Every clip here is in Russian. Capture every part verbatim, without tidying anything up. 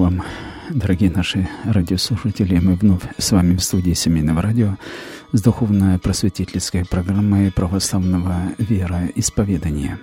вам, дорогие наши радиослушатели. Мы вновь с вами в студии Семейного радио с духовно-просветительской программой православного вероисповедания.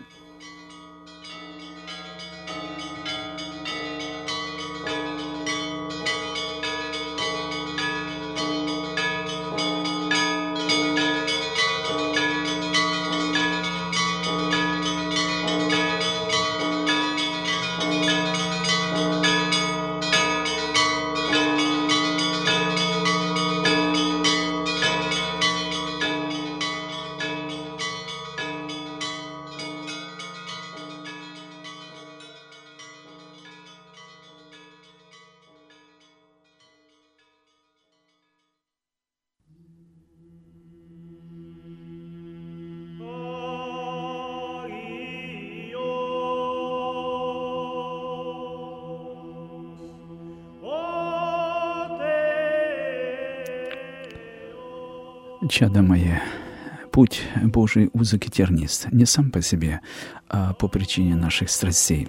Чадо мое, путь Божий узок и тернист, не сам по себе, а по причине наших страстей.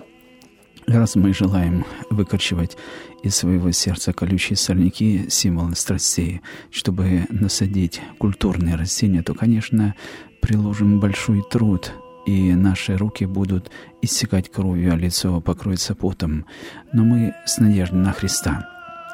Раз мы желаем выкорчевать из своего сердца колючие сорняки, символы страстей, чтобы насадить культурные растения, то, конечно, приложим большой труд, и наши руки будут иссекать кровью, а лицо покроется потом. Но мы с надеждой на Христа,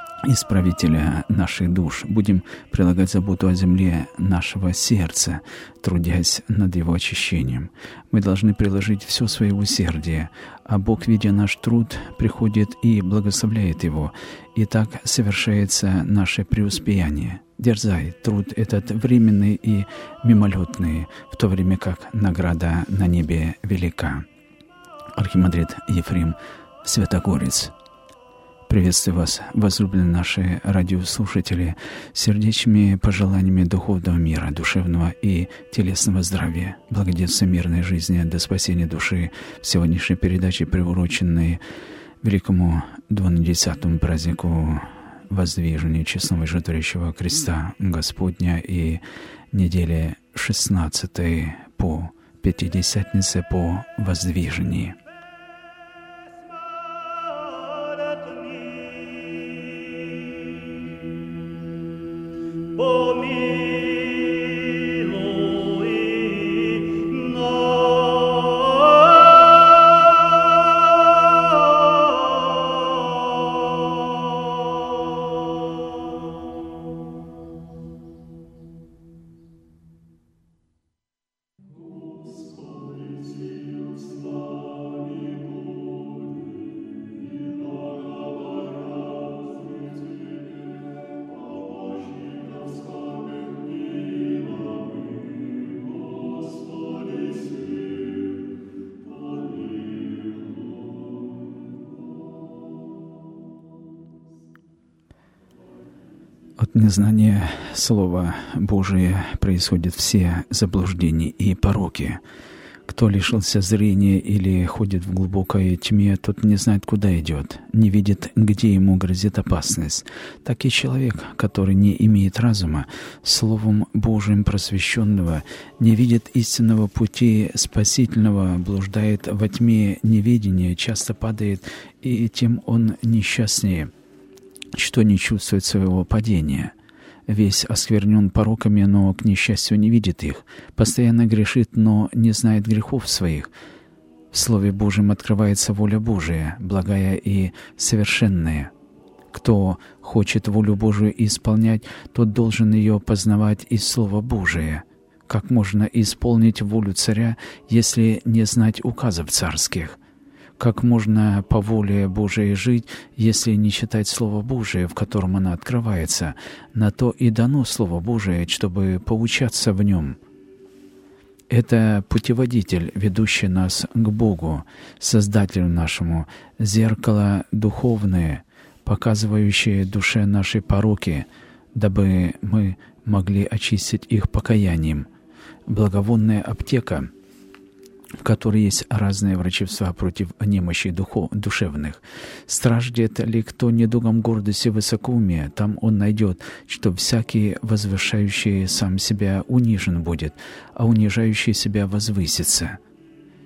Исправителя наших душ, будем прилагать заботу о земле нашего сердца, трудясь над его очищением. Мы должны приложить все свое усердие, а Бог, видя наш труд, приходит и благословляет его, и так совершается наше преуспеяние. Дерзай, труд этот временный и мимолетный, в то время как награда на небе велика. Архимандрит Ефрем Святогорец. Приветствую вас, возлюбленные наши радиослушатели, сердечными пожеланиями духовного мира, душевного и телесного здравия, благоденствия, мирной жизни до спасения души в сегодняшней передаче, приуроченной великому двунадесятому празднику Воздвижения честного и животворящего креста Господня и неделе шестнадцатой по Пятидесятнице по Воздвижении. От незнания Слова Божия происходят все заблуждения и пороки. Кто лишился зрения или ходит в глубокой тьме, тот не знает, куда идет, не видит, где ему грозит опасность. Так и человек, который не имеет разума, Словом Божиим просвещенного, не видит истинного пути спасительного, блуждает во тьме неведения, часто падает, и тем он несчастнее, что не чувствует своего падения. Весь осквернен пороками, но, к несчастью, не видит их. Постоянно грешит, но не знает грехов своих. В Слове Божьем открывается воля Божия, благая и совершенная. Кто хочет волю Божию исполнять, тот должен ее познавать из Слова Божия. Как можно исполнить волю царя, если не знать указов царских? Как можно по воле Божией жить, если не читать Слово Божие, в котором оно открывается? На то и дано Слово Божие, чтобы поучаться в нем. Это путеводитель, ведущий нас к Богу, Создателю нашему, зеркало духовное, показывающее душе наши пороки, дабы мы могли очистить их покаянием. Благовонная аптека, в которой есть разные врачества против немощей духов, душевных. Страждет ли кто недугом гордости и высокоумия, там он найдет, что всякий возвышающий сам себя унижен будет, а унижающий себя возвысится.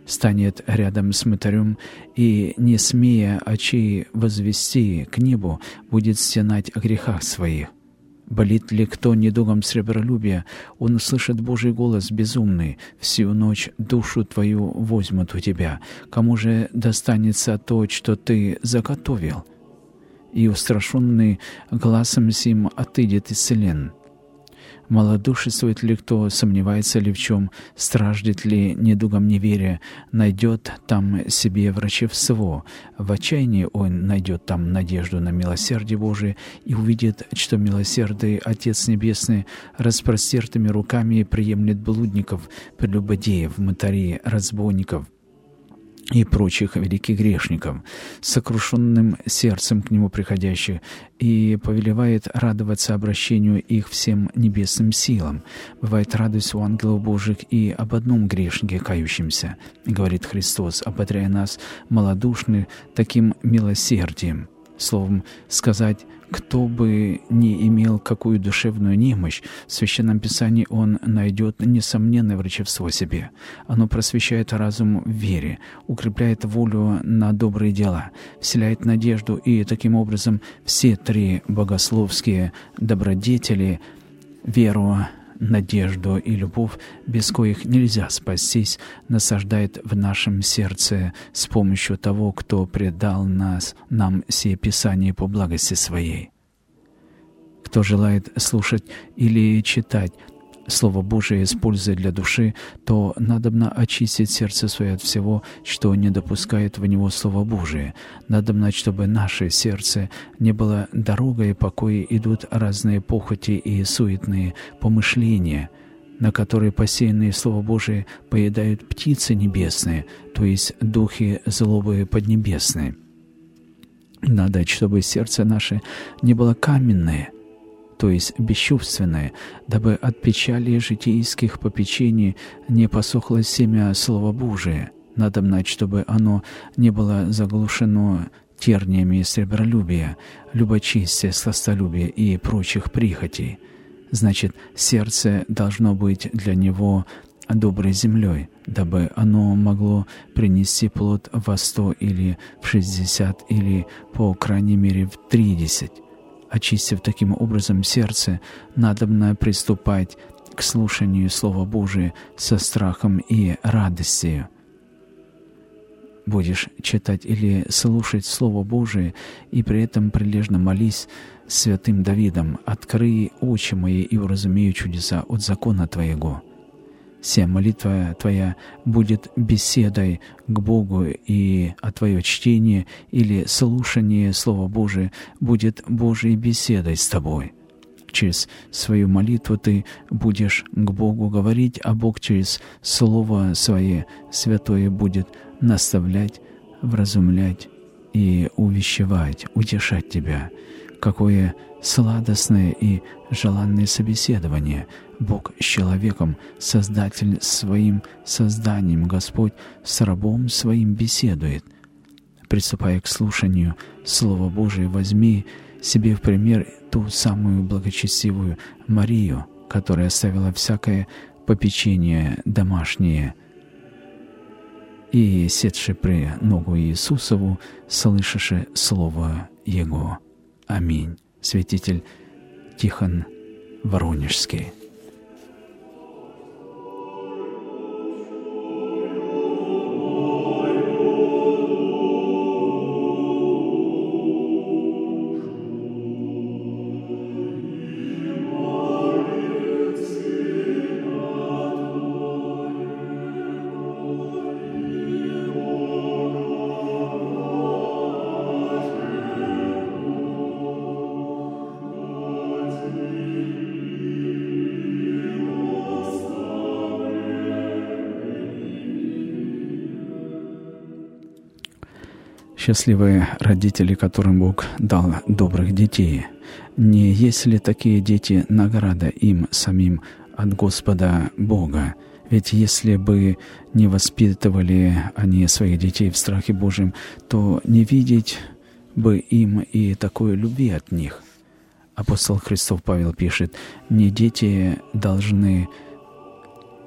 станет рядом с мытарем и, не смея очей возвести к небу, будет стенать о грехах своих. Болит ли кто недугом сребролюбия, он услышит Божий голос безумный: «Всю ночь душу твою возьмут у тебя. Кому же достанется то, что ты заготовил?» И устрашенный глазом сим отыдет исцелен. Малодушествует ли кто, сомневается ли в чем, страждет ли недугом неверия, найдет там себе врачевство. В отчаянии он найдет там надежду на милосердие Божие и увидит, что милосердный Отец Небесный распростертыми руками приемлет блудников, прелюбодеев, мытарей, разбойников и прочих великих грешников, сокрушенным сердцем к Нему приходящих, и повелевает радоваться обращению их всем небесным силам. Бывает радость у ангелов Божьих и об одном грешнике кающемся, говорит Христос, ободряя нас, малодушных, таким милосердием. Словом сказать, кто бы ни имел какую душевную немощь, в Священном Писании он найдет несомненное врачевство себе. Оно просвещает разум в вере, укрепляет волю на добрые дела, вселяет надежду, и таким образом все три богословские добродетели — веру, надежду и любовь, без коих нельзя спастись, насаждает в нашем сердце с помощью того, кто предал нас, нам сие Писание по благости Своей. Кто желает слушать или читать Слово Божие с пользой для души, то надобно очистить сердце свое от всего, что не допускает в него Слово Божие. Надобно, чтобы наше сердце не было дорогой, по коей идут разные похоти и суетные помышления, на которые посеянные Слово Божие поедают птицы небесные, то есть духи злобы поднебесные. Надо, чтобы сердце наше не было каменное, то есть бесчувственное, дабы от печали житейских попечений не посохло семя Слова Божия. Надобно, чтобы оно не было заглушено терниями сребролюбия, любочестия, сластолюбия и прочих прихотей. Значит, сердце должно быть для него доброй землей, дабы оно могло принести плод во сто или в шестьдесят или, по крайней мере, в тридесять. Очистив таким образом сердце, надобно приступать к слушанию Слова Божия со страхом и радостью. Будешь читать или слушать Слово Божие, и при этом прилежно молись святым Давидом: «Открой очи мои, и уразумею чудеса от закона Твоего». Вся молитва твоя будет беседой к Богу, и а твое чтение или слушание Слова Божия будет Божьей беседой с тобой. Через свою молитву ты будешь к Богу говорить, а Бог через Слово Свое святое будет наставлять, вразумлять и увещевать, утешать тебя. Какое сладостное и желанное собеседование! Бог с человеком, Создатель своим созданием, Господь с рабом своим беседует. Приступая к слушанию Слова Божия, возьми себе в пример ту самую благочестивую Марию, которая оставила всякое попечение домашнее и, седши при ногу Иисусову, слышаше Слово Его. Аминь. Святитель Тихон Воронежский. Счастливые родители, которым Бог дал добрых детей. Не есть ли такие дети награда им самим от Господа Бога? Ведь если бы не воспитывали они своих детей в страхе Божьем, то не видеть бы им и такой любви от них. Апостол Христов Павел пишет: «Не дети должны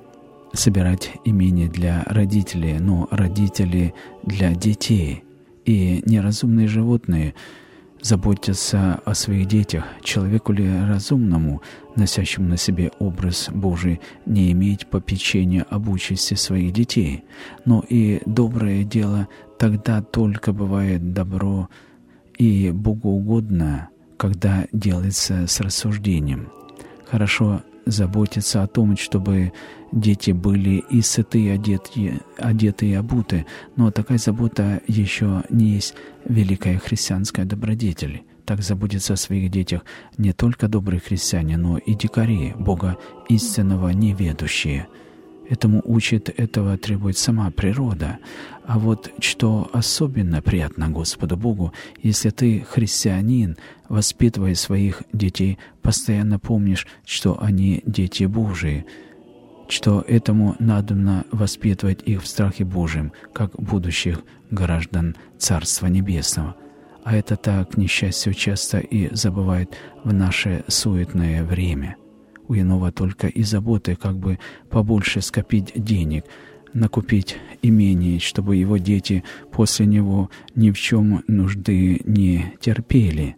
собирать имение для родителей, но родители для детей. И неразумные животные заботятся о своих детях. Человеку ли разумному, носящему на себе образ Божий, не иметь попечения об участи своих детей? Но и доброе дело тогда только бывает добро и богоугодно, когда делается с рассуждением. Хорошо заботиться о том, чтобы дети были и сыты, и одеты, одеты и обуты, но такая забота еще не есть великая христианская добродетель. Так заботятся о своих детях не только добрые христиане, но и дикари, Бога истинного неведущие. Этому учит, этого требует сама природа. А вот что особенно приятно Господу Богу, если ты, христианин, воспитывая своих детей, постоянно помнишь, что они дети Божии, что этому надобно воспитывать их в страхе Божьем, как будущих граждан Царства Небесного. А это так, к несчастью, часто и забывает в наше суетное время. У иного только и заботы, как бы побольше скопить денег, накупить имение, чтобы его дети после него ни в чем нужды не терпели,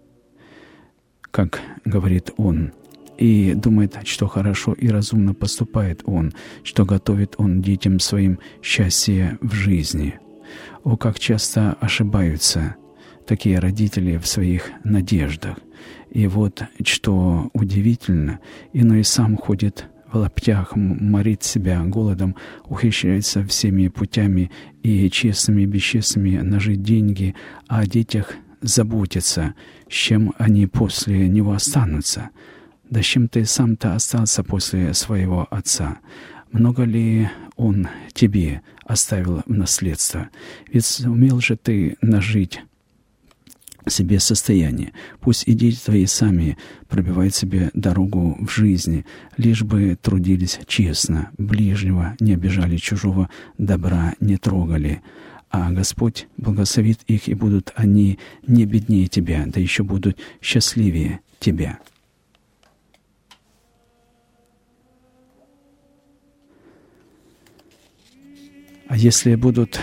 как говорит он, и думает, что хорошо и разумно поступает он, что готовит он детям своим счастье в жизни. О, как часто ошибаются такие родители в своих надеждах. И вот, что удивительно, иной сам ходит в лаптях, морит себя голодом, ухищряется всеми путями и честными и бесчестными нажить деньги, а о детях заботится, с чем они после него останутся. Да с чем ты сам-то остался после своего отца? Много ли он тебе оставил в наследство? Ведь сумел же ты нажить себе состояние. Пусть и дети твои сами пробивают себе дорогу в жизни, лишь бы трудились честно, ближнего не обижали, чужого добра не трогали. А Господь благословит их, и будут они не беднее тебя, да еще будут счастливее тебя. А если будут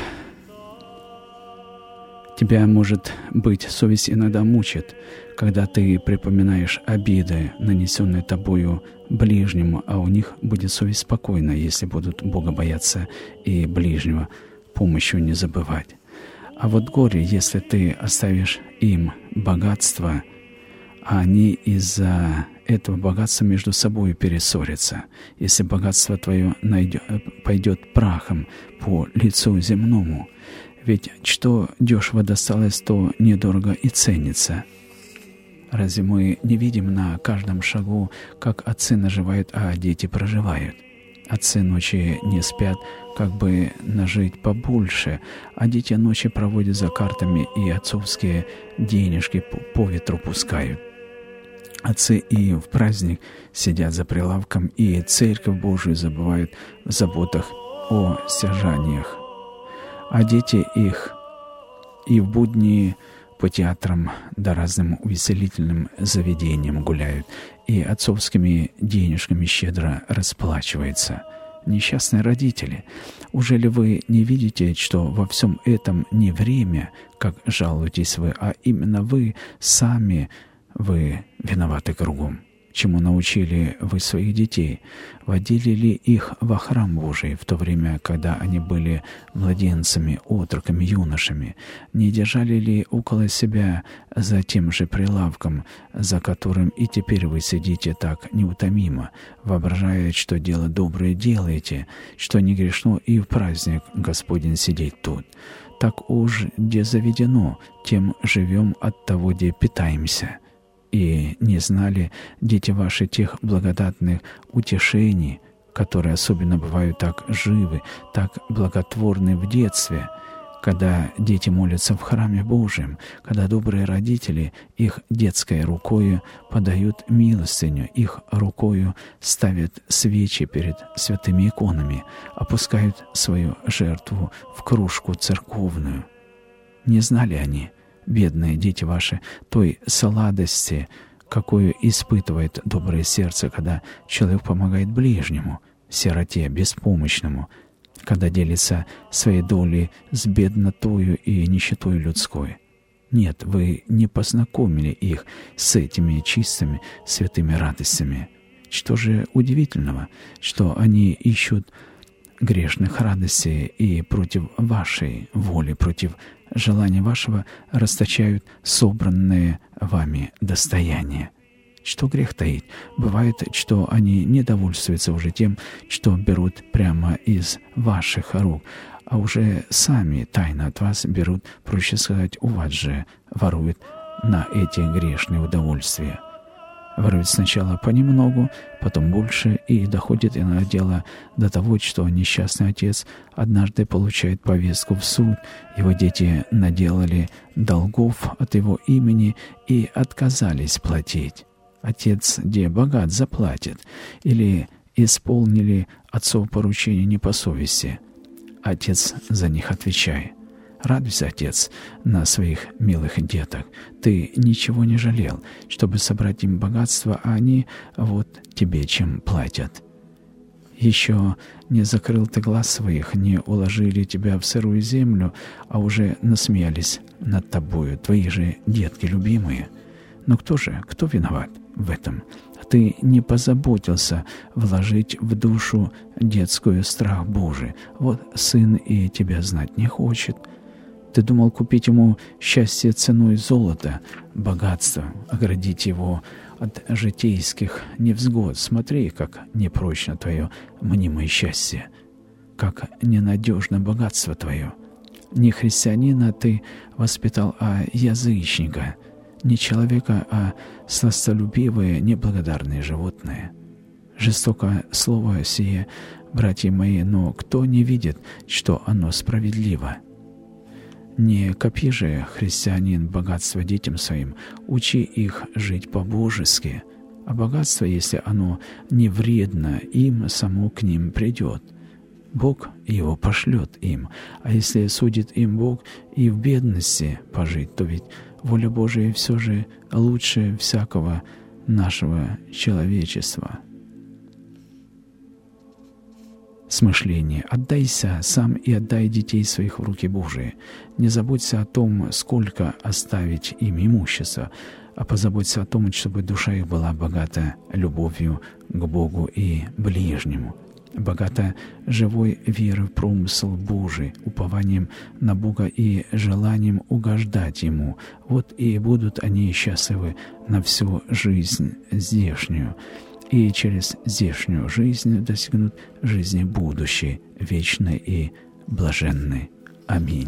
тебя, может быть, совесть иногда мучит, когда ты припоминаешь обиды, нанесенные тобою ближнему, а у них будет совесть спокойна, если будут Бога бояться и ближнего помощью не забывать. А вот горе, если ты оставишь им богатство, а они из-за этого богатства между собой перессорятся. Если богатство твое найдет, пойдет прахом по лицу земному, ведь что дешево досталось, то недорого и ценится. Разве мы не видим на каждом шагу, как отцы наживают, а дети проживают? Отцы ночи не спят, как бы нажить побольше, а дети ночи проводят за картами и отцовские денежки по ветру пускают. Отцы и в праздник сидят за прилавком, и Церковь Божию забывают в заботах о стяжаниях. А дети их и в будни по театрам да разным увеселительным заведениям гуляют, и отцовскими денежками щедро расплачиваются. Несчастные родители, уже ли вы не видите, что во всем этом не время, как жалуетесь вы, а именно вы сами, вы виноваты кругом? Чему научили вы своих детей? Водили ли их во храм Божий в то время, когда они были младенцами, отроками, юношами? Не держали ли около себя за тем же прилавком, за которым и теперь вы сидите так неутомимо, воображая, что дело доброе делаете, что не грешно и в праздник Господень сидеть тут? Так уж где заведено, тем живем, от того где питаемся. И не знали дети ваши тех благодатных утешений, которые особенно бывают так живы, так благотворны в детстве, когда дети молятся в храме Божьем, когда добрые родители их детской рукою подают милостыню, их рукою ставят свечи перед святыми иконами, опускают свою жертву в кружку церковную. Не знали они, бедные дети ваши, той сладости, какую испытывает доброе сердце, когда человек помогает ближнему, сироте, беспомощному, когда делится своей долей с беднотою и нищетой людской. Нет, вы не познакомили их с этими чистыми святыми радостями. Что же удивительного, что они ищут грешных радостей и против вашей воли, против желания вашего расточают собранные вами достояния. Что грех таит? Бывает, что они не довольствуются уже тем, что берут прямо из ваших рук, а уже сами тайно от вас берут, проще сказать, у вас же воруют на эти грешные удовольствия. Воруют сначала понемногу, потом больше, и доходит иногда дело до того, что несчастный отец однажды получает повестку в суд, его дети наделали долгов от его имени и отказались платить. Отец, где богат, заплатит, или исполнили отцово поручение не по совести. Отец за них отвечает. Радуйся, отец, на своих милых деток. Ты ничего не жалел, чтобы собрать им богатство, а они вот тебе чем платят. Еще не закрыл ты глаз своих, не уложили тебя в сырую землю, а уже насмеялись над тобою, твои же детки любимые. Но кто же, кто виноват в этом? Ты не позаботился вложить в душу детскую страх Божий. Вот сын и тебя знать не хочет. Ты думал купить ему счастье ценой золота, богатство, оградить его от житейских невзгод. Смотри, как непрочно твое мнимое счастье, как ненадежно богатство твое. Не христианина ты воспитал, а язычника, не человека, а сластолюбивые, неблагодарные животные. Жестоко слово сие, братья мои, но кто не видит, что оно справедливо? Не копи же, христианин, богатство детям своим, учи их жить по-божески, а богатство, если оно не вредно им, само к ним придет. Бог его пошлет им, а если судит им Бог и в бедности пожить, то ведь воля Божия все же лучше всякого нашего человечества. Смышление. Отдайся сам и отдай детей своих в руки Божии. Не заботься о том, сколько оставить им имущества, а позаботься о том, чтобы душа их была богата любовью к Богу и ближнему, богата живой верой в промысл Божий, упованием на Бога и желанием угождать Ему. Вот и будут они счастливы на всю жизнь здешнюю, и через здешнюю жизнь достигнут жизни будущей, вечной и блаженной. Аминь.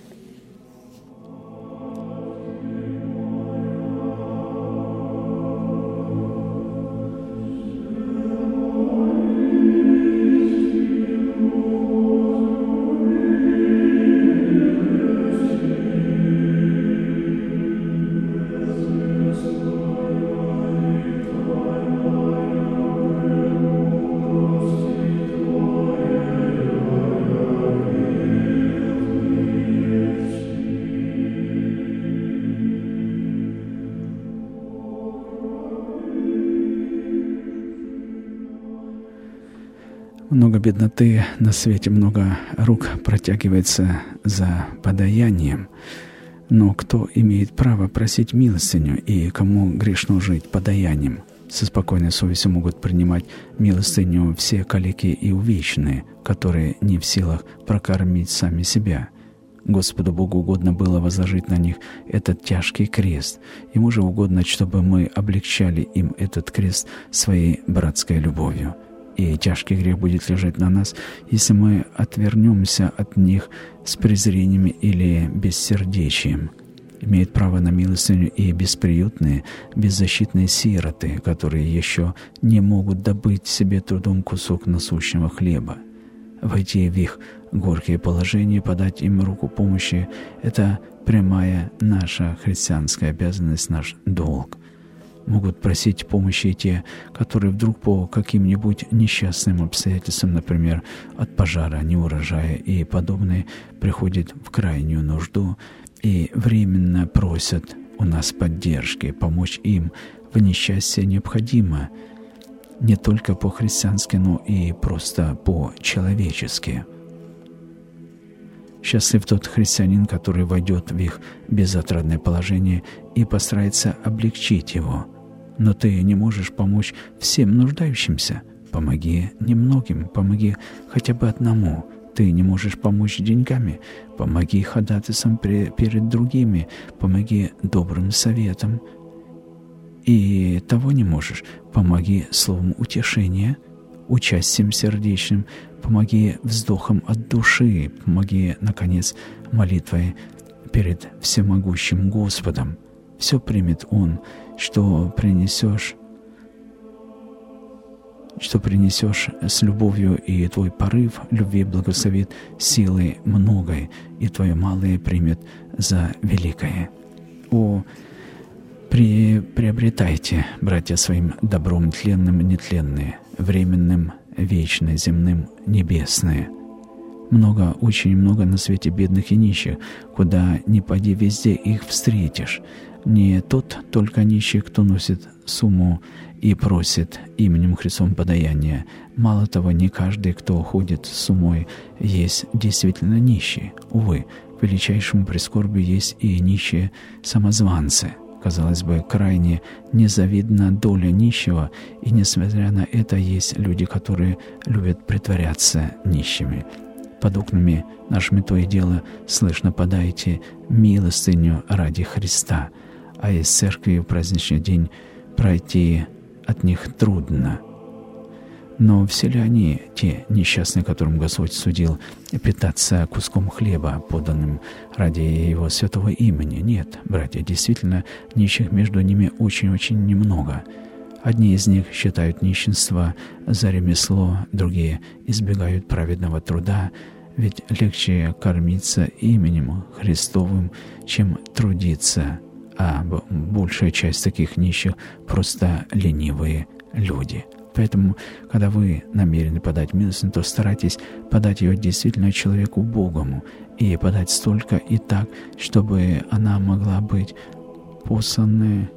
Много бедноты на свете, много рук протягивается за подаянием. Но кто имеет право просить милостыню и кому грешно жить подаянием? Со спокойной совестью могут принимать милостыню все калеки и увечные, которые не в силах прокормить сами себя. Господу Богу угодно было возложить на них этот тяжкий крест. Ему же угодно, чтобы мы облегчали им этот крест своей братской любовью. И тяжкий грех будет лежать на нас, если мы отвернемся от них с презрением или бессердечием. Имеют право на милостыню и бесприютные, беззащитные сироты, которые еще не могут добыть себе трудом кусок насущного хлеба. Войти в их горькое положение, подать им руку помощи — это прямая наша христианская обязанность, наш долг. Могут просить помощи и те, которые вдруг по каким-нибудь несчастным обстоятельствам, например, от пожара, неурожая и подобное, приходят в крайнюю нужду и временно просят у нас поддержки. Помочь им в несчастье необходимо. не только по-христиански, но и просто по-человечески. Счастлив тот христианин, который войдет в их безотрадное положение и постарается облегчить его. Но ты не можешь помочь всем нуждающимся. Помоги немногим, помоги хотя бы одному. Ты не можешь помочь деньгами, помоги ходатайством перед другими, помоги добрым советом. И того не можешь, помоги словом утешения, участием сердечным, помоги вздохом от души, помоги, наконец, молитвой перед всемогущим Господом. Все примет Он, что принесешь, что принесешь с любовью, и твой порыв любви благословит силой многой, и твое малое примет за великое. О, при, приобретайте, братья, своим добром тленным нетленные, временным вечное, земным небесное. Много, очень много на свете бедных и нищих, куда ни поди, везде их встретишь. Не тот только нищий, кто носит сумму и просит именем Христом подаяния. Мало того, не каждый, кто ходит с суммой, есть действительно нищий. Увы, к величайшему прискорбию есть и нищие самозванцы. Казалось бы, крайне незавидна доля нищего, и несмотря на это есть люди, которые любят притворяться нищими. Под окнами нашими то и дело слышно: подайте милостыню ради Христа, а из церкви в праздничный день пройти от них трудно. Но все ли они, те несчастные, которым Господь судил питаться куском хлеба, поданным ради Его святого имени? Нет, братья, действительно, нищих между ними очень-очень немного. Одни из них считают нищенство за ремесло, другие избегают праведного труда, ведь легче кормиться именем Христовым, чем трудиться, а большая часть таких нищих просто ленивые люди. Поэтому, когда вы намерены подать милостыню, то старайтесь подать ее действительно человеку Богому, и подать столько и так, чтобы она могла быть послана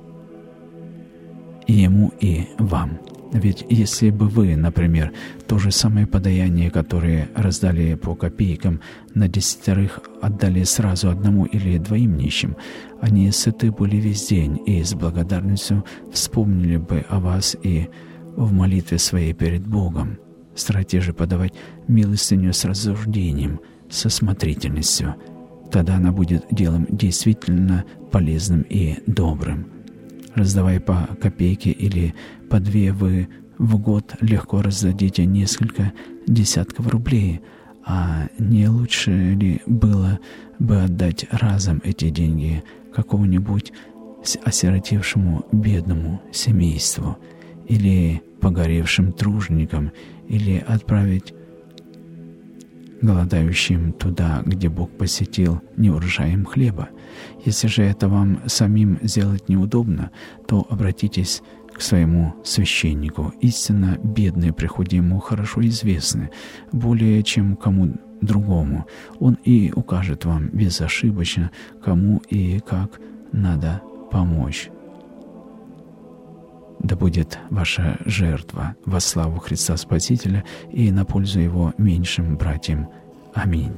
и ему, и вам. Ведь если бы вы, например, то же самое подаяние, которое раздали по копейкам, на десятерых отдали сразу одному или двоим нищим, они сыты были весь день и с благодарностью вспомнили бы о вас и в молитве своей перед Богом. Старайтесь же подавать милостыню с рассуждением, со смотрительностью. Тогда она будет делом действительно полезным и добрым. Раздавая по копейке или по две, вы в год легко раздадите несколько десятков рублей, а не лучше ли было бы отдать разом эти деньги какому-нибудь осиротевшему бедному семейству, или погоревшим труженикам, или отправить голодающим туда, где Бог посетил неурожаем хлеба? Если же это вам самим сделать неудобно, то обратитесь к своему священнику. Истинно бедные приходы ему хорошо известны, более чем кому другому. Он и укажет вам безошибочно, кому и как надо помочь. Да будет ваша жертва во славу Христа Спасителя и на пользу Его меньшим братьям. Аминь.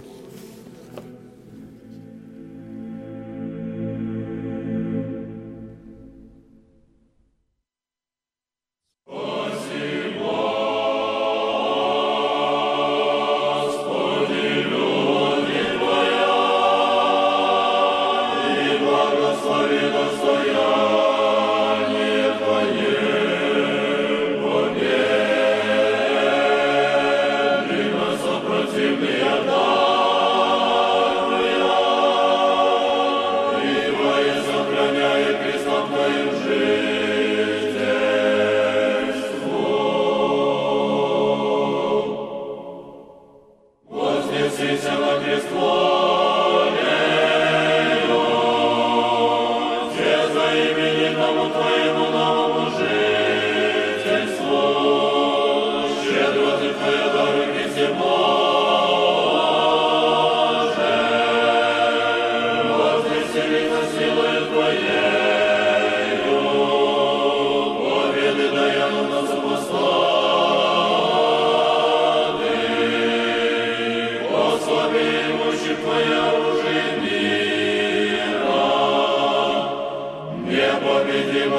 Противный отдал.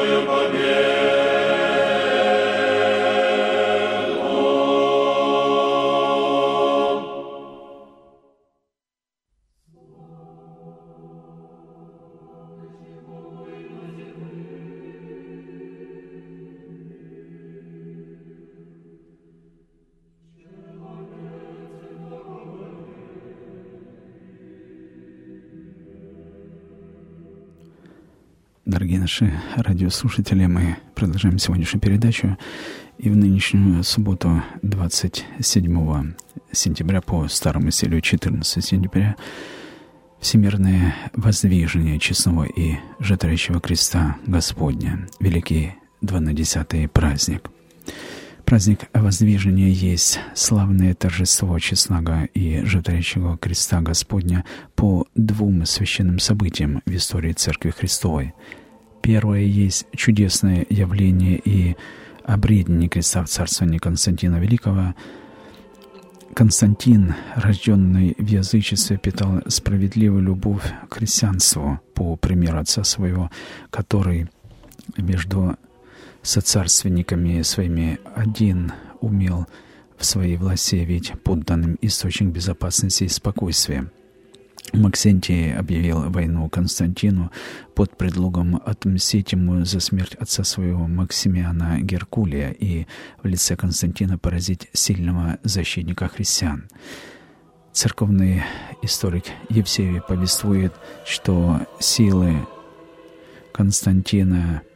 Дорогие наши радиослушатели, мы продолжаем сегодняшнюю передачу. И в нынешнюю субботу, двадцать седьмого сентября, по старому стилю четырнадцатого сентября, Всемирное воздвижение честного и жертвующего креста Господня, великий двунадесятый праздник. Праздник воздвижения есть славное торжество честного и жертвующего креста Господня по двум священным событиям в истории Церкви Христовой. Первое есть чудесное явление и обретение креста в царствовании Константина Великого. Константин, рожденный в язычестве, питал справедливую любовь к христианству по примеру отца своего, который между соцарственниками своими один умел в своей власти явить подданным источник безопасности и спокойствия. Максентий объявил войну Константину под предлогом отмстить ему за смерть отца своего Максимиана Геркулия и в лице Константина поразить сильного защитника христиан. Церковный историк Евсевий повествует, что силы Константина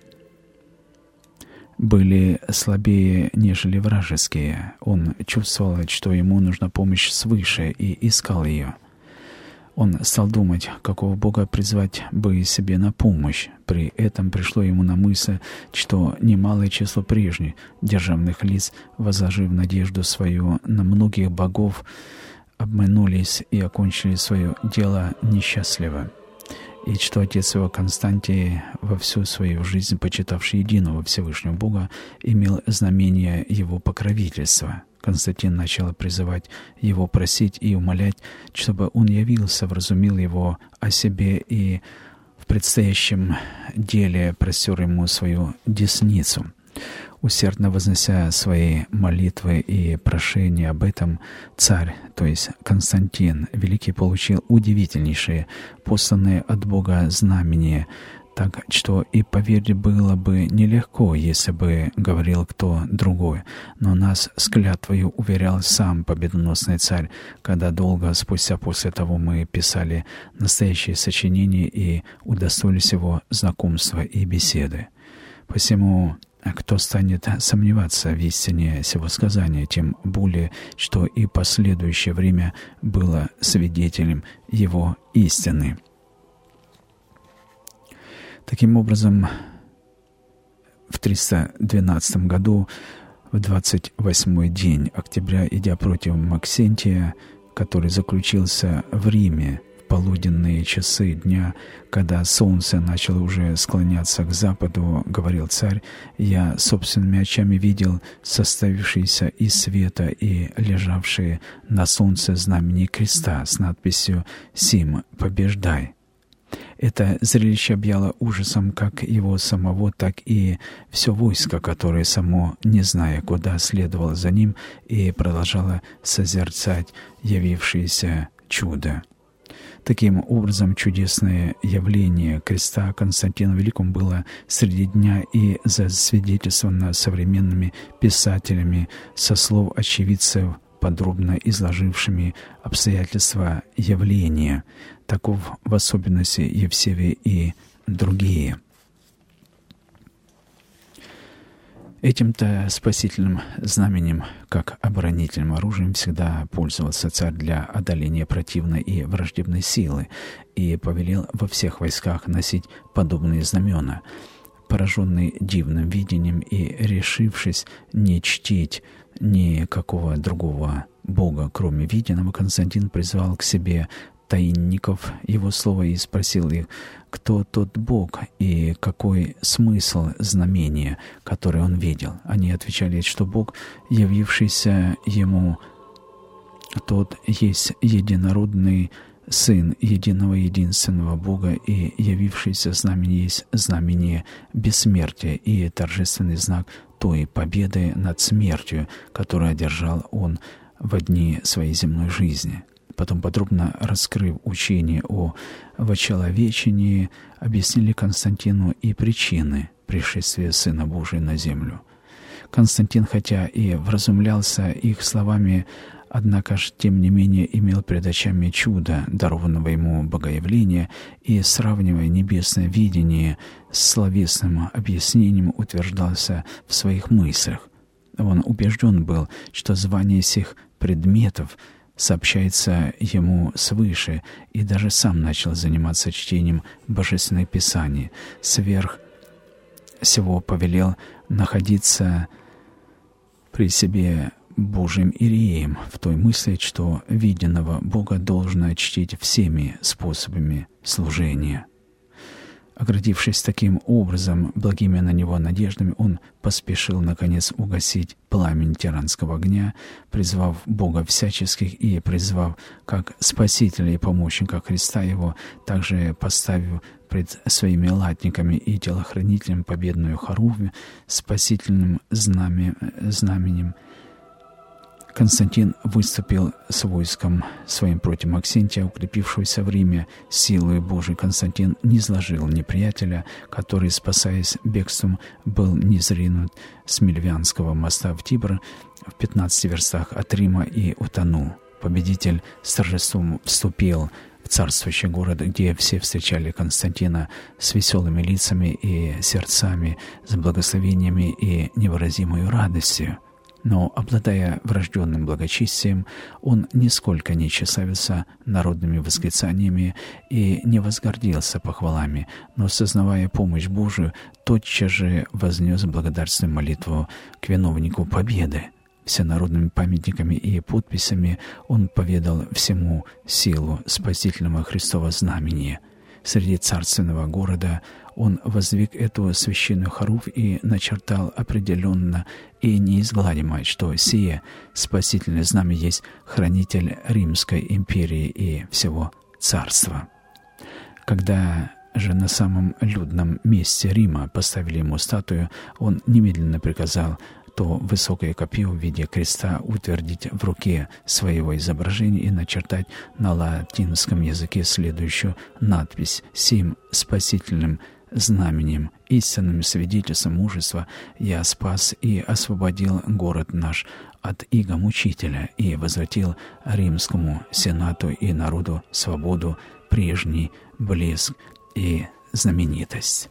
были слабее, нежели вражеские. Он чувствовал, что ему нужна помощь свыше, и искал ее. Он стал думать, какого Бога призвать бы себе на помощь. При этом пришло ему на мысль, что немалое число прежних державных лиц, возложив надежду свою на многих богов, обманулись и окончили свое дело несчастливо. И что отец его Константий, во всю свою жизнь почитавший единого Всевышнего Бога, имел знамение его покровительства. Константин начал призывать его, просить и умолять, чтобы он явился, вразумил его о себе и в предстоящем деле простер ему свою десницу. Усердно вознося свои молитвы и прошения об этом, царь, то есть Константин Великий, получил удивительнейшие, посланные от Бога знамения, так что и поверить было бы нелегко, если бы говорил кто другой. Но нас с клятвою уверял сам победоносный царь, когда долго спустя после того мы писали настоящее сочинение и удостоились его знакомства и беседы. Посему кто станет сомневаться в истине сего сказания, тем более, что и последующее время было свидетелем его истины. Таким образом, в триста двенадцатом году, в двадцать восьмой день октября, идя против Максентия, который заключился в Риме, полуденные часы дня, когда солнце начало уже склоняться к западу, говорил царь, я собственными очами видел составившиеся из света и лежавшие на солнце знамени креста с надписью «Сим побеждай». Это зрелище объяло ужасом как его самого, так и все войско, которое само, не зная, куда, следовало за ним и продолжало созерцать явившееся чудо. Таким образом, чудесное явление креста Константину Великому было среди дня и засвидетельствовано современными писателями со слов очевидцев, подробно изложившими обстоятельства явления. Таков в особенности Евсевий и другие. Этим-то спасительным знаменем, как оборонительным оружием, всегда пользовался царь для одоления противной и враждебной силы и повелел во всех войсках носить подобные знамена. Пораженный дивным видением и решившись не чтить никакого другого бога, кроме виденного, Константин призвал к себе тайников его слова и спросил их, кто тот Бог и какой смысл знамения, которое он видел. Они отвечали, что Бог, явившийся ему, тот есть единородный Сын единого единственного Бога и явившийся знамение есть знамение бессмертия и торжественный знак той победы над смертью, которую одержал Он в дни своей земной жизни. Потом, подробно раскрыв учение о вочеловечении, объяснили Константину и причины пришествия Сына Божия на землю. Константин, хотя и вразумлялся их словами, однако ж, тем не менее, имел пред очами чудо, дарованного ему богоявления, и, сравнивая небесное видение с словесным объяснением, утверждался в своих мыслях. Он убежден был, что звание сих предметов сообщается ему свыше, и даже сам начал заниматься чтением Божественных Писаний. Сверх всего повелел находиться при себе Божьим Иереем в той мысли, что виденного Бога должно чтить всеми способами служения. Оградившись таким образом благими на него надеждами, он поспешил, наконец, угасить пламень тиранского огня, призвав Бога всяческих и призвав как Спасителя и помощника Христа Его, также поставив пред своими латниками и телохранителем победную хоругвь спасительным знаме, знаменем. Константин выступил с войском своим против Максентия, укрепившегося в Риме силой Божией. Константин низложил неприятеля, который, спасаясь бегством, был низринут с Мильвянского моста в Тибр в пятнадцати верстах от Рима и утонул. Победитель с торжеством вступил в царствующий город, где все встречали Константина с веселыми лицами и сердцами, с благословениями и невыразимой радостью. Но, обладая врожденным благочестием, он нисколько не тщеславился народными восклицаниями и не возгордился похвалами, но, сознавая помощь Божию, тотчас же вознес благодарственную молитву к виновнику победы. Всенародными памятниками и подписями он поведал всему силу спасительного Христова знамения. Среди царственного города он воздвиг эту священную хоругвь и начертал определенно и неизгладимо, что сие спасительное знамя есть хранитель Римской империи и всего царства. Когда же на самом людном месте Рима поставили ему статую, он немедленно приказал то высокое копье в виде креста утвердить в руке своего изображения и начертать на латинском языке следующую надпись: «Сим спасительным знаменем, истинным свидетельством мужества я спас и освободил город наш от иго мучителя и возвратил римскому сенату и народу свободу, прежний блеск и знаменитость».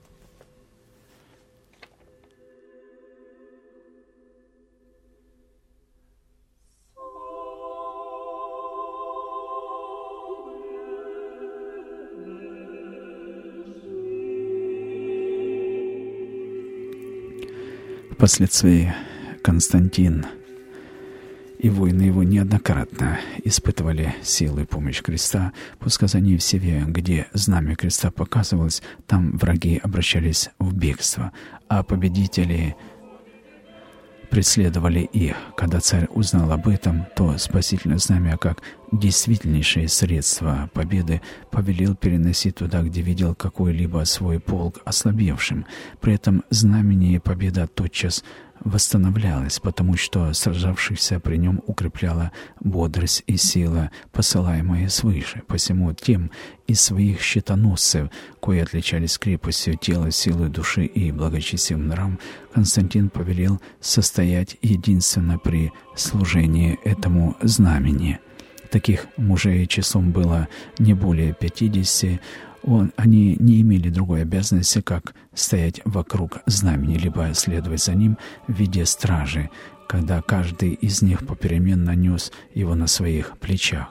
Впоследствии Константин и воины его неоднократно испытывали силу и помощь креста. По сказанию Евсевия, где знамя креста показывалось, там враги обращались в бегство, а победители преследовали их. Когда царь узнал об этом, то спасительное знамя, как действительнейшее средство победы, повелел переносить туда, где видел какой-либо свой полк ослабевшим. При этом знамение победа тотчас восстановлялась, потому что сражавшихся при нем укрепляла бодрость и сила, посылаемая свыше. Посему тем из своих щитоносцев, кои отличались крепостью тела, силой души и благочестивым нравом, Константин повелел состоять единственно при служении этому знамени. Таких мужей числом было не более пятидесяти. Он, они не имели другой обязанности, как стоять вокруг знамени, либо следовать за ним в виде стражи, когда каждый из них попеременно нес его на своих плечах.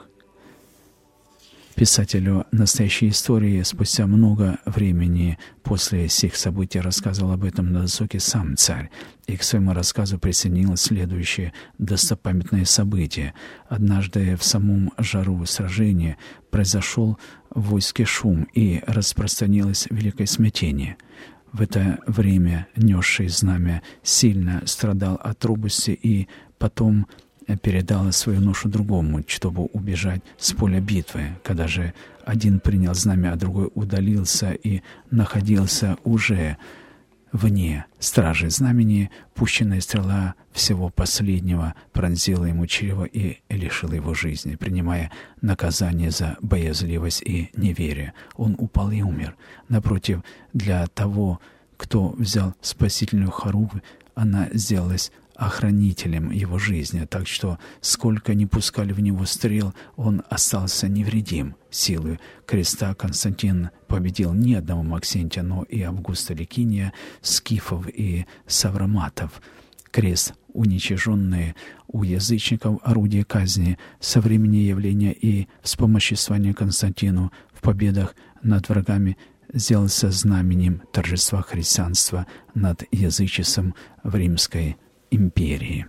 Писателю настоящей истории спустя много времени после сих событий рассказывал об этом на досуге сам царь, и к своему рассказу присоединилось следующее достопамятное событие. Однажды в самом жару сражения произошел в войске шум, и распространилось великое смятение. В это время несший знамя сильно страдал от робости, и потом передал свою ношу другому, чтобы убежать с поля битвы. Когда же один принял знамя, а другой удалился и находился уже вне стражи знамени, пущенная стрела всего последнего пронзила ему чрево и лишила его жизни. Принимая наказание за боязливость и неверие, он упал и умер. Напротив, для того, кто взял спасительную хоругвь, она сделалась охранителем его жизни, так что сколько ни пускали в него стрел, он остался невредим. Силою креста Константин победил не одного Максентия, но и Августа Ликиния, скифов и савроматов. Крест, уничиженные у язычников орудие казни, со времени явления и вспомоществования Константину в победах над врагами, сделался знаменем торжества христианства над язычеством в Римской империи.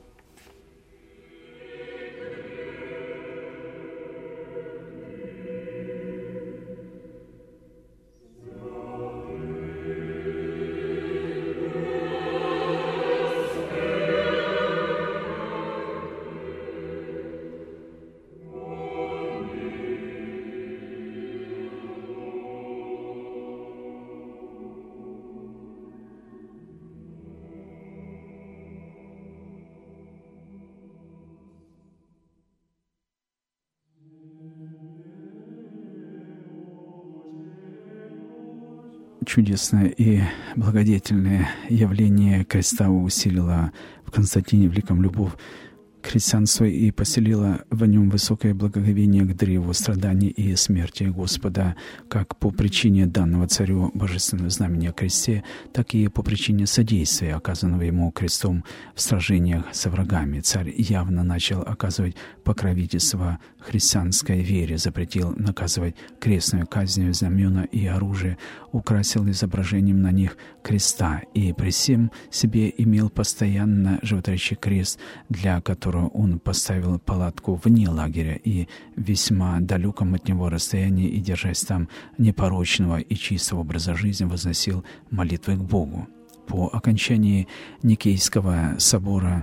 Чудесное и благодетельное явление креста усилило в Константине Великом любовь к христианству и поселило в нем высокое благоговение к древу страданий и смерти Господа, как по причине данного царю божественного знамени о кресте, так и по причине содействия, оказанного ему крестом в сражениях со врагами. Царь явно начал оказывать покровительство христианской вере, запретил наказывать крестную казнью знамена и оружие, украсил изображением на них креста и при всем себе имел постоянно животворящий крест, для которого он поставил палатку вне лагеря и в весьма далеком от него расстоянии, и, держась там непорочного и чистого образа жизни, возносил молитвы к Богу. По окончании Никейского собора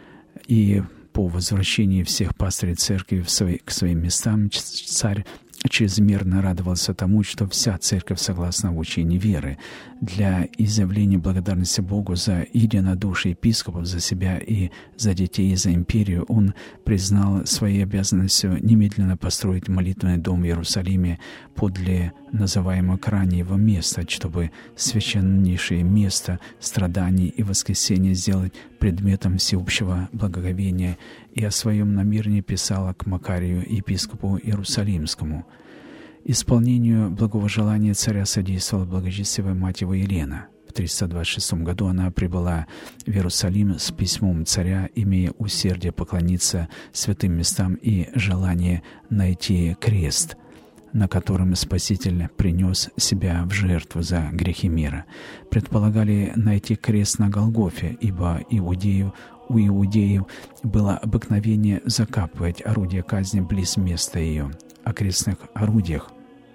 и по возвращении всех пастырей церкви в свои, к своим местам царь чрезмерно радовался тому, что вся церковь согласна в учении веры. Для изъявления благодарности Богу за единодушие епископов, за себя и за детей, и за империю, он признал своей обязанностью немедленно построить молитвенный дом в Иерусалиме подле называемого ранее его места, чтобы священнейшее место страданий и воскресения сделать предметом всеобщего благоговения, и о своем намерении писала к Макарию, епископу Иерусалимскому. Исполнению благого желания царя содействовала благочестивая мать его Елена. В триста двадцать шестом году она прибыла в Иерусалим с письмом царя, имея усердие поклониться святым местам и желание найти крест, на котором Спаситель принес себя в жертву за грехи мира. Предполагали найти крест на Голгофе, ибо иудеев, у иудеев было обыкновение закапывать орудие казни близ места ее. О крестных орудиях,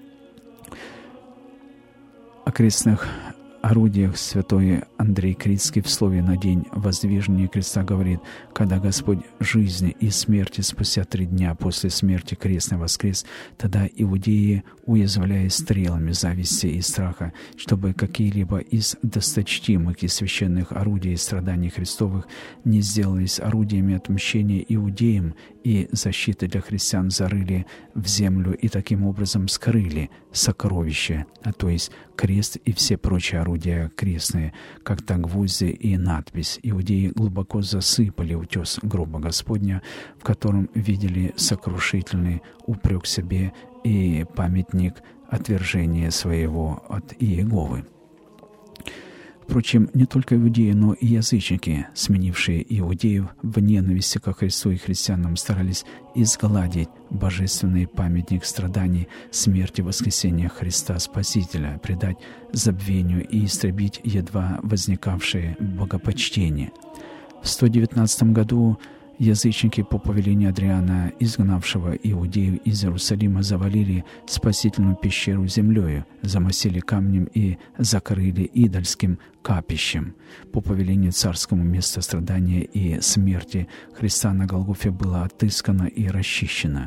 о крестных орудиях святой Андрей Критский в слове «На день воздвижения креста» говорит: «Когда Господь жизни и смерти спустя три дня после смерти крестный воскрес, тогда иудеи, уязвляясь стрелами зависти и страха, чтобы какие-либо из досточтимых и священных орудий страданий Христовых не сделались орудиями отмщения иудеям и защиты для христиан, зарыли в землю и таким образом скрыли сокровища, а то есть крест и все прочие орудия крестные, как-то гвозди и надпись. Иудеи глубоко засыпали утес гроба Господня, в котором видели сокрушительный упрек себе и памятник отвержения своего от Иеговы». Впрочем, не только иудеи, но и язычники, сменившие иудеев в ненависти ко Христу и христианам, старались изгладить божественный памятник страданий, смерти, воскресения Христа Спасителя, предать забвению и истребить едва возникавшее богопочтение. В сто девятнадцатом году Язычники по повелению Адриана, изгнавшего Иудею из Иерусалима, завалили спасительную пещеру землею, замосили камнем и закрыли идольским капищем. По повелению царскому место страдания и смерти Христа на Голгофе было отыскано и расчищено.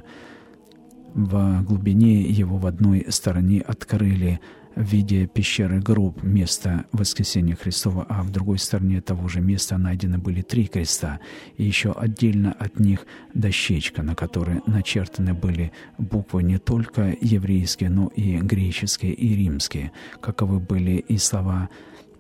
В глубине его в одной стороне открыли в виде пещеры гроб, место воскресения Христова, а в другой стороне того же места найдены были три креста, и еще отдельно от них дощечка, на которой начертаны были буквы не только еврейские, но и греческие и римские, каковы были и слова,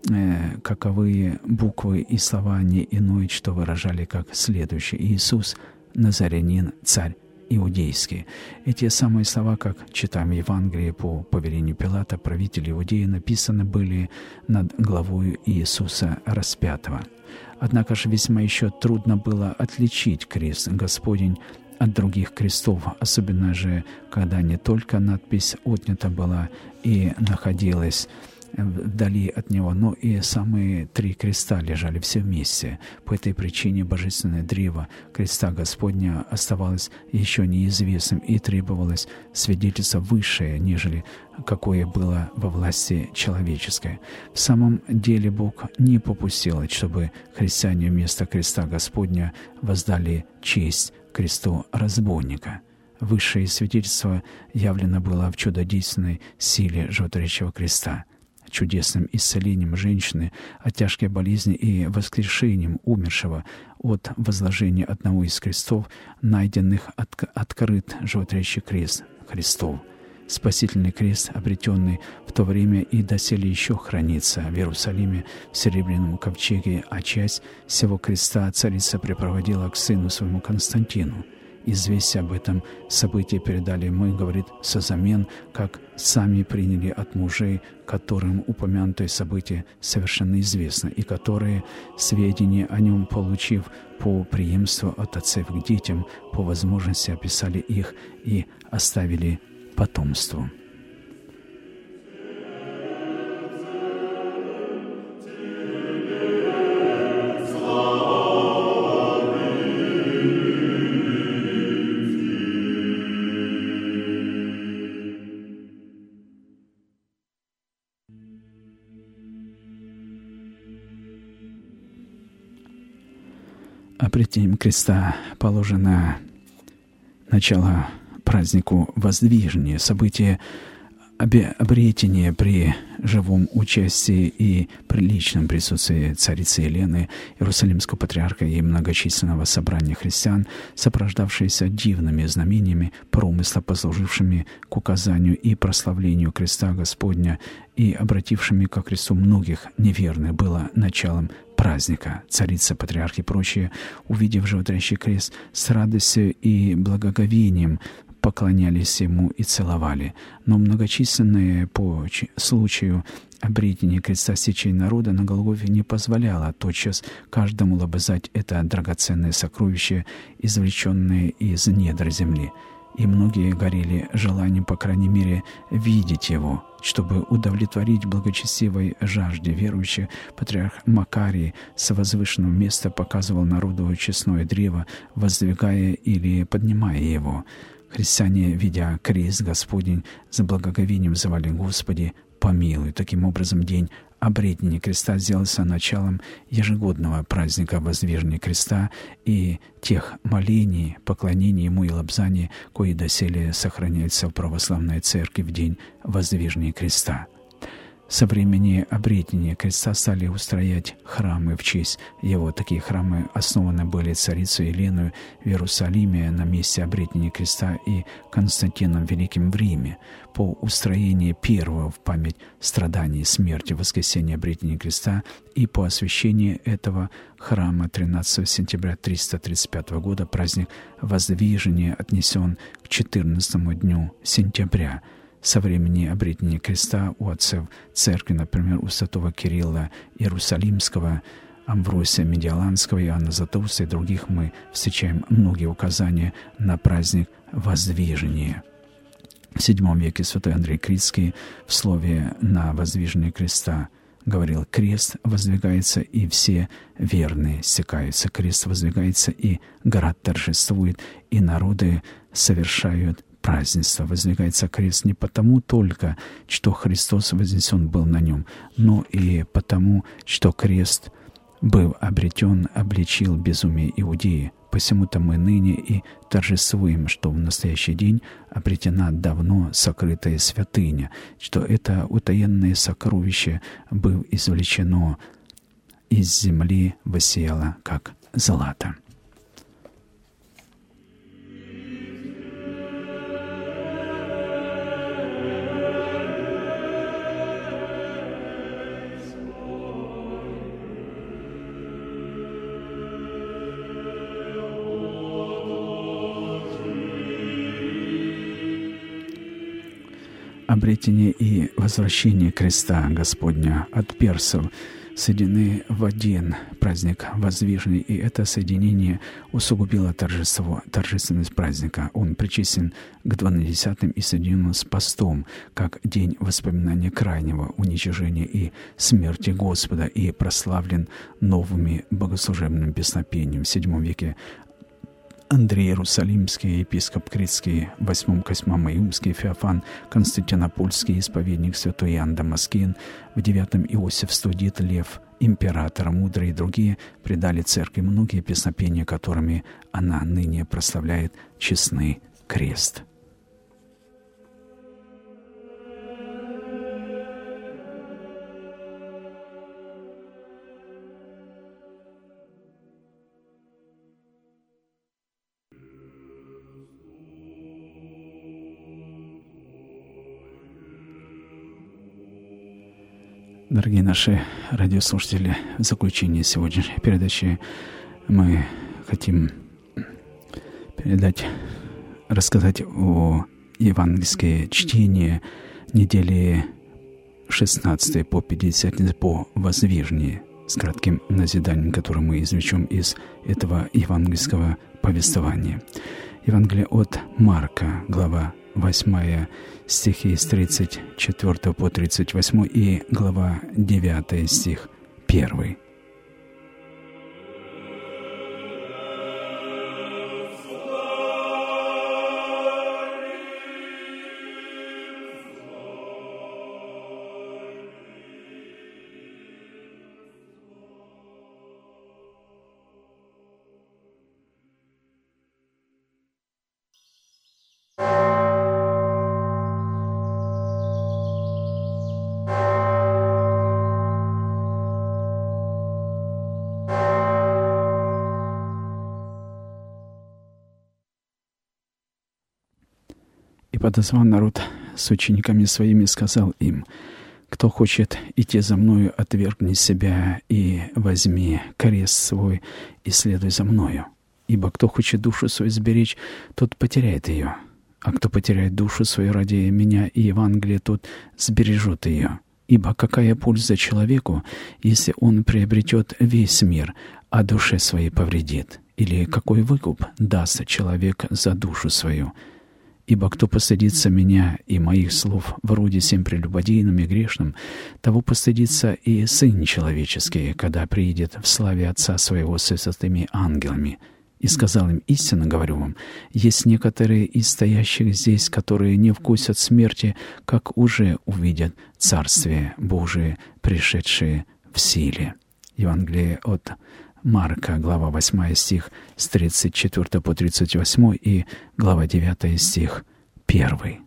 э, каковы буквы и слова не иное, что выражали как следующее: Иисус, Назарянин, Царь Иудейский. Эти самые слова, как читаем в Евангелии по повелению Пилата, правитель Иудеи, написаны были над главою Иисуса распятого. Однако же весьма еще трудно было отличить крест Господень от других крестов, особенно же, когда не только надпись отнята была и находилась вдали от него, но и самые три креста лежали все вместе. По этой причине божественное древо креста Господня оставалось еще неизвестным, и требовалось свидетельство высшее, нежели какое было во власти человеческой. В самом деле Бог не попустил, чтобы христиане вместо креста Господня воздали честь кресту разбойника. Высшее свидетельство явлено было в чудодейственной силе животворящего креста, чудесным исцелением женщины от тяжкой болезни и воскрешением умершего от возложения одного из крестов, найденных от, открыт животворящий крест Христов. Спасительный крест, обретенный в то время и доселе еще хранится в Иерусалиме в серебряном ковчеге, а часть всего креста царица припроводила к сыну своему Константину. Известие об этом событии передали мы, говорит созамен, как сами приняли от мужей, которым упомянутое событие совершенно известно, и которые, сведения о нем получив по преемству от отцов к детям, по возможности описали их и оставили потомству. Обретением креста положено начало празднику Воздвижения, событие обретения при живом участии и при личном присутствии царицы Елены, Иерусалимского патриарха и многочисленного собрания христиан, сопровождавшееся дивными знамениями промысла, послужившими к указанию и прославлению креста Господня и обратившими ко кресту многих неверных, было началом праздника. Царица, патриарх и прочие, увидев животворящий крест, с радостью и благоговением поклонялись ему и целовали. Но многочисленные по случаю обретения креста сечей народа на Голгофе не позволяло тотчас каждому лобызать это драгоценное сокровище, извлеченное из недр земли. И многие горели желанием, по крайней мере, видеть его. Чтобы удовлетворить благочестивой жажде верующих, патриарх Макарий с возвышенного места показывал народу честное древо, воздвигая или поднимая его. Христиане, видя крест Господень, с благоговением взывали: «Господи, помилуй». Таким образом, день обретения креста сделался началом ежегодного праздника Воздвижения креста и тех молений, поклонений ему и лобзаний, кои доселе сохраняются в православной церкви в день Воздвижения креста. Со времени обретения креста стали устроять храмы в честь его. Такие храмы основаны были царицей Еленой в Иерусалиме на месте обретения креста и Константином Великим в Риме. По устроению первого в память страданий, смерти, воскресения, обретения креста и по освящению этого храма тринадцатого сентября триста тридцать пятого года праздник Воздвижения отнесен к четырнадцатому дню сентября. Со времени обретения креста у отцов церкви, например, у святого Кирилла Иерусалимского, Амвросия Медиаланского, Иоанна Златоуста и других, мы встречаем многие указания на праздник Воздвижения. В седьмом веке святой Андрей Критский в слове «На воздвижение креста» говорил: крест воздвигается, и все верные стекаются. Крест воздвигается, и гора торжествует, и народы совершают празднество. Воздвигается крест не потому только, что Христос вознесен был на нем, но и потому, что крест, был обретен, обличил безумие Иудеи. Посему-то мы ныне и торжествуем, что в настоящий день обретена давно сокрытая святыня, что это утаенное сокровище было извлечено из земли, воссияло, как злато. Обретение и возвращение креста Господня от персов соединены в один праздник воздвижный, и это соединение усугубило торжество, торжественность праздника. Он причислен к двунадесятым и соединен с постом, как день воспоминания крайнего уничижения и смерти Господа, и прославлен новыми богослужебным песнопением. В седьмом веке Андрей Иерусалимский, епископ Критский, в восьмом Косьма Иумский, Феофан Константинопольский, исповедник святой Иоанн Дамаскин, в девятом Иосиф Студит, Лев, император Мудрый и другие придали церкви многие песнопения, которыми она ныне прославляет честный крест. Дорогие наши радиослушатели, в заключение сегодняшней передачи мы хотим передать, рассказать о евангельское чтение недели шестнадцатой по пятидесятой по воздвижении, с кратким назиданием, которое мы извлечем из этого евангельского повествования. Евангелие от Марка, глава восьмая, стихи с тридцать четвёртого по тридцать восьмой и глава девятая, стих первый. И подозвал народ с учениками своими, сказал им: кто хочет идти за мною, отвергни себя и возьми крест свой и следуй за мною. Ибо кто хочет душу свою сберечь, тот потеряет ее. А кто потеряет душу свою ради меня и Евангелия, тот сбережет ее. Ибо какая польза человеку, если он приобретет весь мир, а душе своей повредит? Или какой выкуп даст человек за душу свою? Ибо кто постыдится меня и моих слов в роде сем прелюбодейным и грешным, того постыдится и Сын Человеческий, когда приидет в славе Отца Своего со святыми ангелами. И сказал им: истинно говорю вам, есть некоторые из стоящих здесь, которые не вкусят смерти, как уже увидят Царствие Божие, пришедшее в силе». Евангелие от Марка, глава восьмая, стих с тридцать четвёртого по тридцать восьмой и глава девятая, стих первый.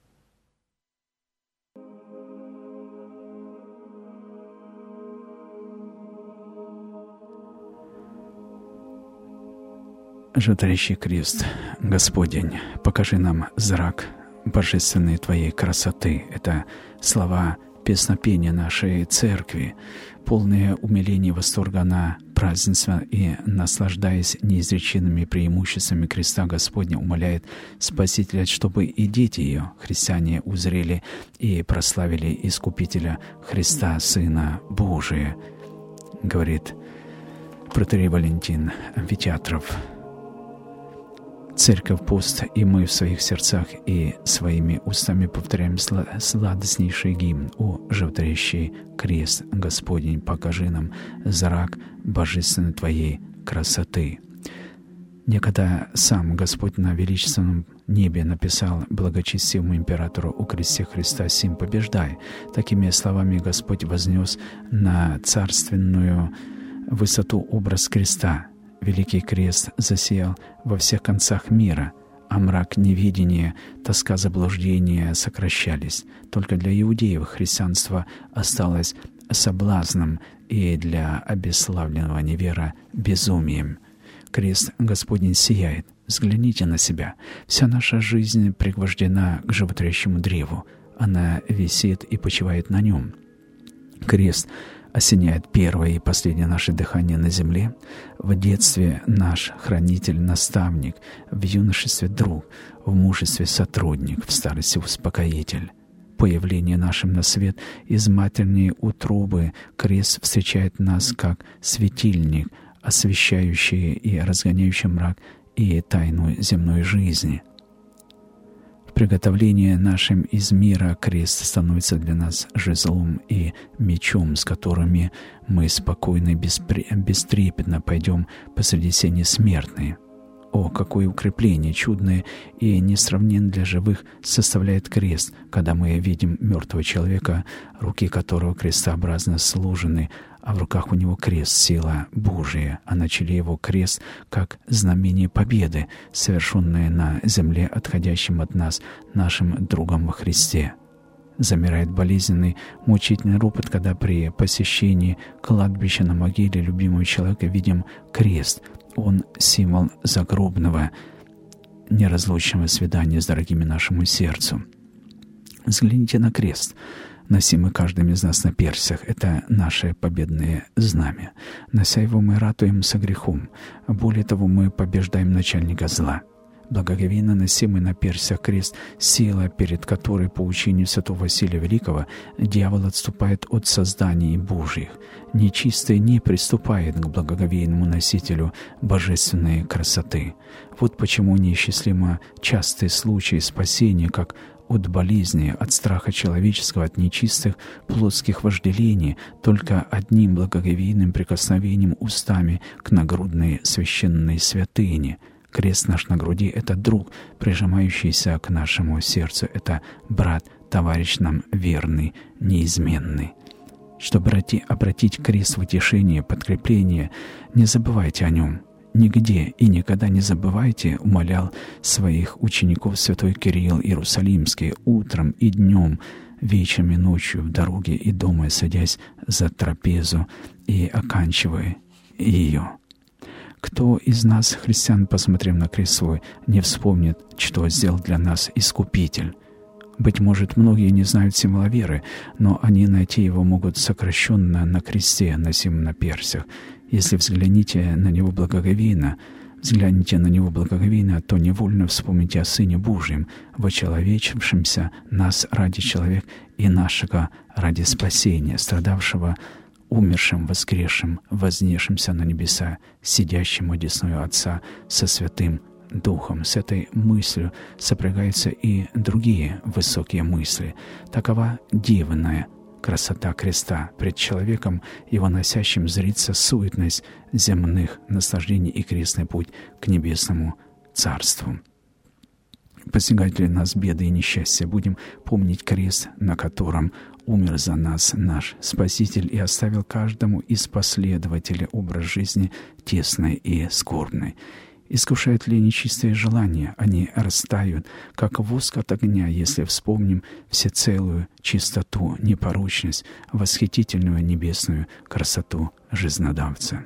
Животворящий крест, Господень, покажи нам зрак божественной Твоей красоты. Это слова песнопения нашей церкви, полное умиление и восторга на празднество и, наслаждаясь неизреченными преимуществами креста Господня, умоляет Спасителя, чтобы и дети ее, христиане, узрели и прославили Искупителя Христа, Сына Божия, говорит протоиерей Валентин Амфитеатров. Церковь пост, и мы в своих сердцах и своими устами повторяем сладостнейший гимн: «О, животворящий крест Господень, покажи нам зрак божественной Твоей красоты». Некогда сам Господь на величественном небе написал благочестивому императору: «О кресте Христа сим побеждай». Такими словами Господь вознес на царственную высоту образ креста. Великий крест засиял во всех концах мира, а мрак неведения, тоска заблуждения сокращались. Только для иудеев христианство осталось соблазном, и для обесславленного невера — безумием. Крест Господень сияет. Взгляните на себя. Вся наша жизнь пригвождена к животворящему древу. Она висит и почивает на нем. Крест осеняет первое и последнее наше дыхание на земле. В детстве наш хранитель, наставник, в юношестве друг, в мужестве сотрудник, в старости успокоитель. Появление нашим на свет из матерной утробы крест встречает нас как светильник, освещающий и разгоняющий мрак и тайну земной жизни. В приготовлении нашим из мира крест становится для нас жезлом и мечом, с которыми мы спокойно и беспре- бестрепетно пойдем посреди сени смертной. О, какое укрепление чудное и несравненно для живых составляет крест, когда мы видим мертвого человека, руки которого крестообразно сложены, а в руках у него крест — сила Божия, а на челе его крест как знамение победы, совершенное на земле отходящим от нас нашим другом во Христе. Замирает болезненный, мучительный ропот, когда при посещении кладбища на могиле любимого человека видим крест. Он — символ загробного, неразлучного свидания с дорогими нашему сердцу. Взгляните на крест, носимый каждым из нас на перстях. Это наше победное знамя. Нося его, мы ратуем со грехом. Более того, мы побеждаем начальника зла. Благоговейно носимый на перстях крест — сила, перед которой, по учению святого Василия Великого, дьявол отступает от созданий Божьих. Нечистый не приступает к благоговейному носителю божественной красоты. Вот почему неисчислимо частые случаи спасения, как от болезни, от страха человеческого, от нечистых плотских вожделений, только одним благоговейным прикосновением устами к нагрудной священной святыне. Крест наш на груди — это друг, прижимающийся к нашему сердцу, это брат, товарищ нам верный, неизменный. Чтобы обратить крест в утешение, подкрепление, не забывайте о нем. Нигде и никогда не забывайте, умолял своих учеников святой Кирилл Иерусалимский, утром и днем, вечером и ночью, в дороге и дома, садясь за трапезу и оканчивая ее. Кто из нас, христиан, посмотрев на крест свой, не вспомнит, что сделал для нас Искупитель? Быть может, многие не знают символа веры, но они найти его могут сокращенно на кресте, носимом на перстях. Если взгляните на него благоговейно, взгляните на него благоговейно, то невольно вспомните о Сыне Божьем, вочеловечившемся нас ради человека и нашего ради спасения, страдавшего, умершим, воскресшим, вознесшимся на небеса, сидящим одесную Отца со Святым Духом. С этой мыслью сопрягаются и другие высокие мысли. Такова дивная красота креста. Пред человеком, его носящим, зрится суетность земных наслаждений и крестный путь к небесному Царству. Постигают ли нас беды и несчастья, будем помнить крест, на котором умер за нас наш Спаситель и оставил каждому из последователей образ жизни тесный и скорбный. Искушают ли нечистые желания? Они растают, как воск от огня, если вспомним всецелую чистоту, непорочность, восхитительную небесную красоту жизнодавца.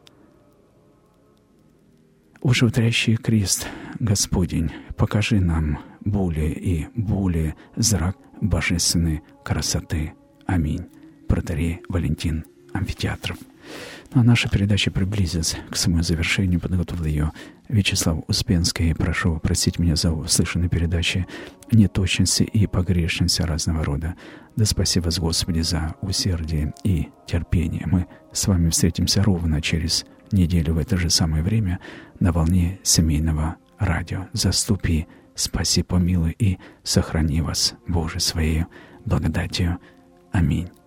О, животворящий крест Господень, покажи нам более и более зрак божественной красоты. Аминь. Протоиерей Валентин Амфитеатров. Ну, а наша передача приблизилась к своему завершению. Подготовил ее Вячеслав Успенский. Прошу простить меня за услышанные передачи неточности и погрешности разного рода. Да спаси вас, Господи, за усердие и терпение. Мы с вами встретимся ровно через неделю в это же самое время на волне семейного радио. Заступи, спаси, помилуй и сохрани вас, Боже, Своею благодатью. Аминь.